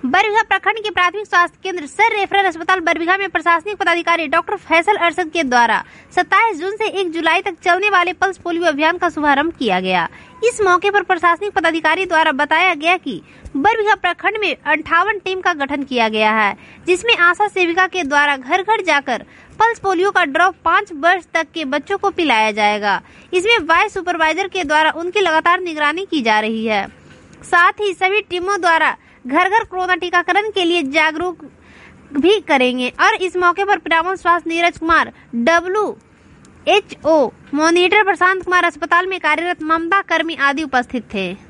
बरबीघा प्रखंड के प्राथमिक स्वास्थ्य केंद्र सर रेफरल अस्पताल बरबीघा में प्रशासनिक पदाधिकारी डॉक्टर फैसल अरशद के द्वारा 27 जून से 1 जुलाई तक चलने वाले पल्स पोलियो अभियान का शुभारंभ किया गया। इस मौके पर प्रशासनिक पदाधिकारी द्वारा बताया गया कि बरबीघा प्रखंड में 58 टीम का गठन किया गया है, जिसमें आशा सेविका के द्वारा घर घर जाकर पल्स पोलियो का ड्रॉप 5 वर्ष तक के बच्चों को पिलाया जाएगा। इसमें वाइस सुपरवाइजर के द्वारा उनकी लगातार निगरानी की जा रही है। साथ ही सभी टीमों द्वारा घर घर कोरोना टीकाकरण के लिए जागरूक भी करेंगे। और इस मौके पर पिरामल स्वास्थ्य नीरज कुमार, WHO मॉनिटर प्रशांत कुमार, अस्पताल में कार्यरत ममता कर्मी आदि उपस्थित थे।